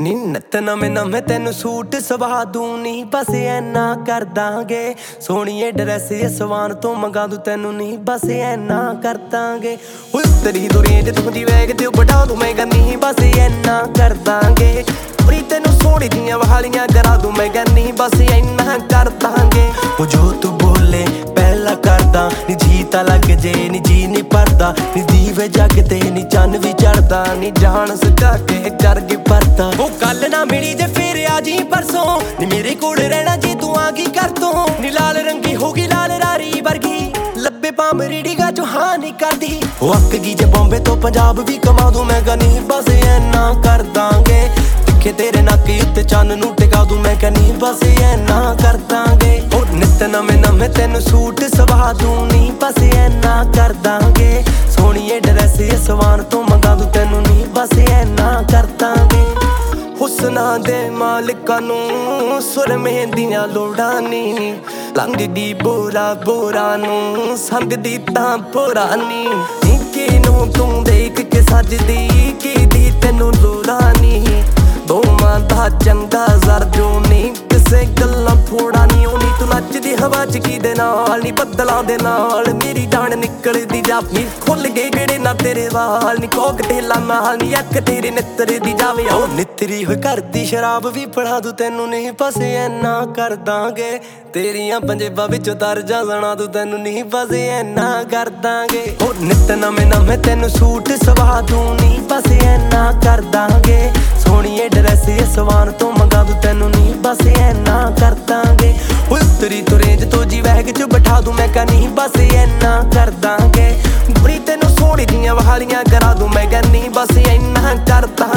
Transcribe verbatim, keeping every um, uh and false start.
ਨੀ ਨਿੱਤ ਨਵੇਂ ਨਵੇਂ ਤੈਨੂੰ ਸੂਟ ਸਵਾ ਦੂੰ ਨੀ ਬਸ ਐਨਾ ਕਰ ਦਾਂਗੇ। ਸੋਹਣੀਏ ਡਰੈਸ ਸਵਾਨ ਤੋਂ ਮੰਗਾ ਦੂੰ ਤੈਨੂੰ ਨੀ ਬਸ ਐਨਾ ਕਰ ਦਾਂਗੇ। ਉਤਰੀ ਦੁਰੀਏ ਜੇ ਤੂੰ ਦੀ ਵੈਗ ਤੇ ਬਟਾ ਦੂੰ ਮੈਂ ਗੰਨੀ ਬਸ ਐਨਾ ਕਰ ਦਾਂਗੇ। ਉਰੀ ਤੈਨੂੰ ਸੋਹਣੀ ਦੀਆਂ ਵਾਲੀਆਂ ਕਰਾ ਦੂੰ ਮੈਂ ਗੰਨੀ ਬਸ ਐਨਾ ਕਰ ਦਾਂਗੇ। ਉਹ ਜੋ ਤੂੰ ਬੋਲੇ ਪਹਿਲਾਂ ਕਰਦਾ ਨੀ ਜੀ ਤਾਂ ਲੱਗ ਜੇ ਨੀ ਜੀ ਨੀ ਭਰਦਾ ਨੀ ਦੀਵੇ ਜਗ ਤੇ ਨੀ ਚੰਨ ਵੀ ਚੜਦਾ ਨੀ ਜਾਨ ਸੁਕਾ ਕੇ ਚੜ ਗਈ ਪਰਦਾ। ਉਹ ਕੱਲ ਨਾ ਮਿਲੀ ਜੇ ਫੇਰ ਆ ਜੀ ਪਰਸੋਂ ਨੀ ਮੇਰੇ ਕੋਲ ਰਹਿਣਾ ਜੀ ਤੂੰ ਆ ਗਈ ਕਰ ਤੋਂ ਨੀ ਲਾਲ ਰੰਗੀ ਹੋ ਗਈ ਲਾਲ ਰਾਰੀ ਵਰਗੀ ਲੱਭੇ ਪਾਮ ਰੀੜੀਗਾ ਚੋਂ ਹਾਂ ਨੀ ਕਰਦੀ। ਉਹ ਅੱਕ ਗਈ ਜੇ ਬੰਬੇ ਤੋਂ ਪੰਜਾਬ ਵੀ ਕਮਾ ਦੂੰ ਮੈਂ ਗਨੀ ਬਸ ਐਨਾ ਕਰ ਦਾਂਗੇ। ਤਿੱਖੇ ਤੇਰੇ ਨੱਕ ਉੱਤੇ ਚੰਨ ਨੂੰ ਟਿਕਾ ਦੂੰ ਮੈਂ ਕਨੀ ਬਸ ਐਨਾ ਕਰ ਦਾਂਗੇ। ਉਹ ਨਿੱਤ ਨਵੇਂ ਨਵੇਂ ਤੈਨੂੰ ਸੂਟ ਸਵਾ ਦੂੰ ਨੀ ਬਸ ਐਨਾ ਕਰ ਦਾਂਗੇ। ਸੋਹਣੀਏ ਡਰੈਸ ਸਵਾਨ ਤੋਂ ਮੰਗਾ ਦੂੰ ਤੈਨੂੰ ਨੀ ਬਸ ਐਨਾ ਕਰ ਦਾਂਗੇ। ਹੁਸਨਾਂ ਦੇ ਮਾਲਕਾਂ ਨੂੰ ਸੁਰਮੇ ਦੀਆਂ ਲੋੜਾਂ ਨੀ ਲੰਘਦੀ ਬੋਰਾ ਬੋਰਾ ਨੂੰ ਸੰਗਦੀ ਤਾਂ ਬੋਰਾ ਨੀ ਕਿਨੂੰ ਤੂੰ ਦੇਖ ਕੇ ਸੱਜਦੀ ਕਿਦੀ ਤੈਨੂੰ ਲੋੜਾਂ ਨੀ ਦੋਵਾਂ ਦਾ ਚੰਗਾ ਜ਼ਰ ਜੋ ਨੀ ਕਿਸੇ ਗੱਲਾਂ ਫੋੜਾ ਨੀ। ਉਹ ਨੀ ਤੂੰ ਨੱਚਦੀ ਹਵਾ ਚ ਕਿਦੇ ਨਾਲ ਨੀ ਬੱਦਲਾਂ ਦੇ ਨਾਲ ਮੇਰੀ ਜਾਨ ਨਿਕਲਦੀ ਜਾਪੀ ਖੁੱਲ ਗਏ ਜਿਹੜੇ ਨਾ ਤੇਰੇ ਵਾਲ ਨੀ ਕੋਕਟੇਲਾਂ ਨਾਲ ਨੀ ਅੱਖ ਤੇਰੇ ਨਿੱਤਰ ਦੀ ਜਾਵੇ। ਉਹ ਨਿੱਤਰੀ ਹੋਈ ਘਰ ਦੀ ਸ਼ਰਾਬ ਵੀ ਫੜਾ ਦੂੰ ਤੈਨੂੰ ਨੀ ਬਸ ਐਨਾ ਕਰ ਦਾਂਗੇ। ਤੇਰੀਆਂ ਪੰਜੇਬਾਂ ਵਿੱਚੋਂ ਤਰ ਜਾ ਸੁਣਾ ਦੂੰ ਤੈਨੂੰ ਨੀ ਬਸ ਐਨਾ ਕਰ ਦਾਂਗੇ। ਉਹ ਨਿੱਤ ਨਵੇਂ ਨਵੇਂ ਤੈਨੂੰ ਸੂਟ ਸਵਾ ਦੂੰ ਨੀ ਬਸ ਐਨਾ ਕਰ ਦਾਂਗੇ। ਸੋਹਣੀਏ ਡਰੈਸ ਸਵਾਨ ਤੋਂ ਮੰਗਾ ਦੂੰ ਤੈਨੂੰ ਨੀ ਬਸ ਐਨਾ ਕਰ ਦਾਂਗੇ। ਉਤਰੀ ਤੁਰੇਂਜ ਤੋਂ ਜੀ ਵੈਗ ਚ ਬਿਠਾ ਦੂੰ ਮੈਂ ਕਨੀ ਬਸ ਐਨਾ ਕਰ ਦਾਂਗੇ। ਬੁਰੀ ਤੈਨੂੰ ਸੋਹਣੀ ਦੀਆਂ ਵਾਲੀਆਂ ਕਰਾ ਦੂੰ ਮੈਂ ਗੰਨੀ ਬਸ ਐਨਾ ਕਰ ਦਾਂਗੇ।